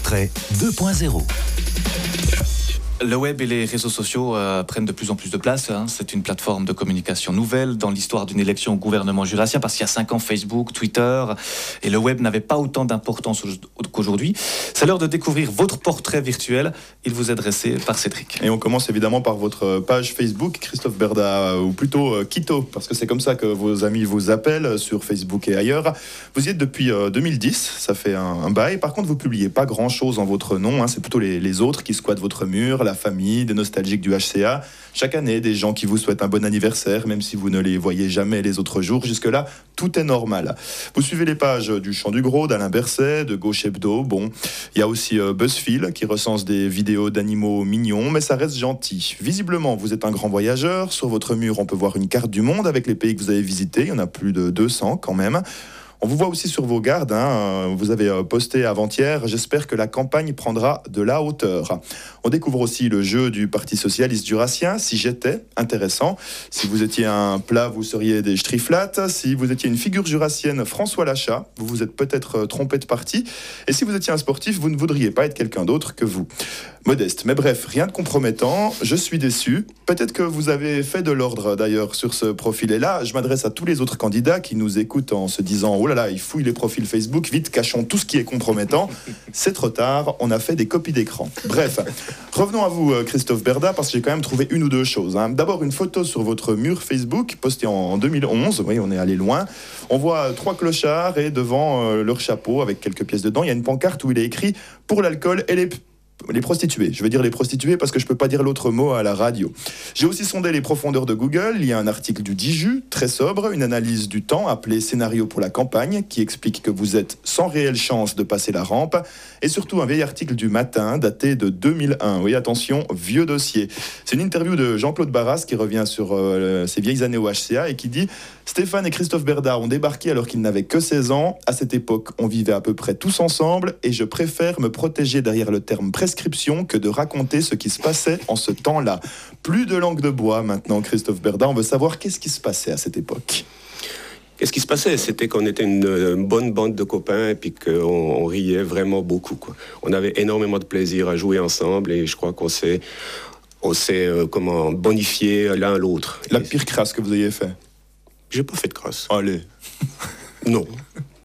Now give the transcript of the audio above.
Portrait 2.0. Le web et les réseaux sociaux prennent de plus en plus de place. C'est une plateforme de communication nouvelle dans l'histoire d'une élection au gouvernement jurassien, parce qu'il y a 5 ans, Facebook, Twitter, et le web n'avait pas autant d'importance qu'aujourd'hui. C'est l'heure de découvrir votre portrait virtuel. Il vous est dressé par Cédric. Et on commence évidemment par votre page Facebook, Christophe Berda, ou plutôt Quito, parce que c'est comme ça que vos amis vous appellent sur Facebook et ailleurs. Vous y êtes depuis 2010, ça fait un bail. Par contre, vous publiez pas grand-chose en votre nom. C'est plutôt les autres qui squattent votre mur, la famille, des nostalgiques du HCA. Chaque année, des gens qui vous souhaitent un bon anniversaire, même si vous ne les voyez jamais les autres jours. Jusque-là, tout est normal. Vous suivez les pages du Chant du Gros, d'Alain Berset, de Gauche Hebdo. Bon, il y a aussi BuzzFeed qui recense des vidéos d'animaux mignons, mais ça reste gentil. Visiblement, vous êtes un grand voyageur. Sur votre mur, on peut voir une carte du monde avec les pays que vous avez visités. Il y en a plus de 200 quand même. On vous voit aussi sur vos gardes, vous avez posté avant-hier, j'espère que la campagne prendra de la hauteur. On découvre aussi le jeu du Parti Socialiste Jurassien, si j'étais, intéressant. Si vous étiez un plat, vous seriez des striflates. Si vous étiez une figure jurassienne, François Lachat, vous vous êtes peut-être trompé de parti. Et si vous étiez un sportif, vous ne voudriez pas être quelqu'un d'autre que vous. Modeste, mais bref, rien de compromettant, je suis déçu. Peut-être que vous avez fait de l'ordre d'ailleurs sur ce profil. Et là, je m'adresse à tous les autres candidats qui nous écoutent en se disant « Oh là là, ils fouillent les profils Facebook, vite, cachons tout ce qui est compromettant. » C'est trop tard, on a fait des copies d'écran. Bref, revenons à vous Christophe Berda, parce que j'ai quand même trouvé une ou deux choses. D'abord, une photo sur votre mur Facebook, postée en 2011, oui, on est allé loin. On voit 3 clochards et devant leur chapeau, avec quelques pièces dedans, il y a une pancarte où il est écrit « Pour l'alcool et les prostituées ». Je veux dire les prostituées parce que je peux pas dire l'autre mot à la radio. J'ai aussi sondé les profondeurs de Google. Il y a un article du Diju, très sobre, une analyse du temps appelée Scénario pour la campagne, qui explique que vous êtes sans réelle chance de passer la rampe. Et surtout un vieil article du Matin, daté de 2001. Oui, attention, vieux dossier. C'est une interview de Jean-Claude Barras qui revient sur ses vieilles années au HCA et qui dit « Stéphane et Christophe Berda ont débarqué alors qu'ils n'avaient que 16 ans. À cette époque, on vivait à peu près tous ensemble et je préfère me protéger derrière le terme prescription que de raconter ce qui se passait en ce temps-là. » Plus de langue de bois maintenant, Christophe Berda. On veut savoir qu'est-ce qui se passait à cette époque. Qu'est-ce qui se passait? C'était qu'on était une bonne bande de copains et puis qu'on riait vraiment beaucoup, quoi. On avait énormément de plaisir à jouer ensemble et je crois qu'on s'est bonifié l'un l'autre. La pire crasse que vous ayez fait? J'ai pas fait de crasse. Allez. Non.